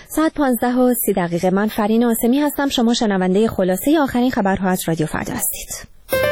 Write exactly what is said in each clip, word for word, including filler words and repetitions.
ساعت پانزده و سی دقیقه. من فرین آسمی هستم. شما شنونده خلاصه آخرین خبرها از رادیو فردا هستید.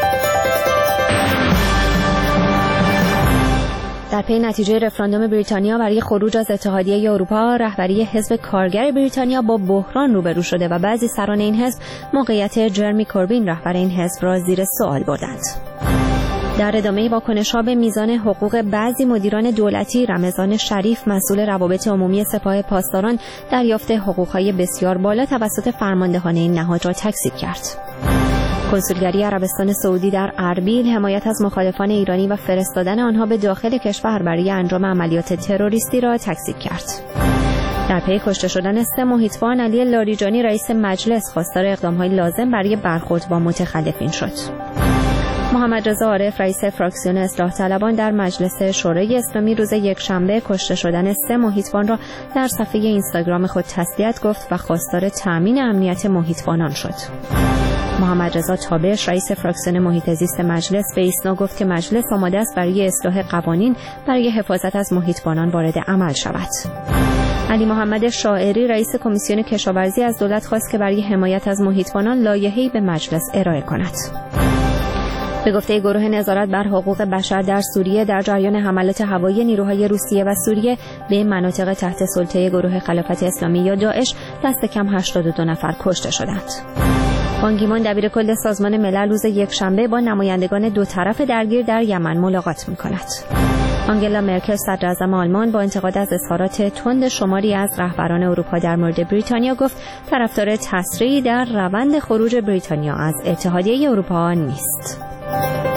در پی نتیجه رفراندوم بریتانیا برای خروج از اتحادیه اروپا، رهبری حزب کارگر بریتانیا با بحران روبرو شده و بعضی سران این حزب موقعیت جرمی کوربین رهبر این حزب را زیر سوال بردند. در ادامه واکنش‌ها به میزان حقوق بعضی مدیران دولتی، رمضان شریف مسئول روابط عمومی سپاه پاسداران دریافت حقوق‌های بسیار بالا توسط فرماندهان این نهاد را تکذیب کرد. کنسولگری عربستان سعودی در اربیل حمایت از مخالفان ایرانی و فرستادن آنها به داخل کشور برای انجام عملیات تروریستی را تکذیب کرد. در پی کشته شدن سه محیطبان، علی لاریجانی رئیس مجلس خواستار اقدام‌های لازم برای برخورد با متخلفین شد. محمد رضا عارف رئیس فراکسیون اصلاح طلبان در مجلس شورای اسلامی روز یکشنبه کشته شدن سه محیطبان را در صفحه اینستاگرام خود تسلیت گفت و خواستار تأمین امنیت محیطبانان شد. محمد رضا تابش رئیس فراکسیون محیط زیست مجلس به ایسنا گفت که مجلس آماده است برای اصلاح قوانین برای حفاظت از محیطبانان وارد عمل شود. علی محمد شاعری رئیس کمیسیون کشاورزی از دولت خواست که برای حمایت از محیطبانان لایحه‌ای به مجلس ارائه کند. به گفته گروه نظارت بر حقوق بشر در سوریه، در جریان حملات هوایی نیروهای روسیه و سوریه به مناطق تحت سلطه گروه خلافت اسلامی یا داعش دست کم هشتاد و دو نفر کشته شدند. بان کی مون دبیرکل سازمان ملل روز یکشنبه با نمایندگان دو طرف درگیر در یمن ملاقات می‌کند. آنگلا مرکل صدر اعظم آلمان با انتقاد از اظهارات تند شماری از رهبران اروپا در مورد بریتانیا گفت طرفدار تسریع در روند خروج بریتانیا از اتحادیه اروپا نیست.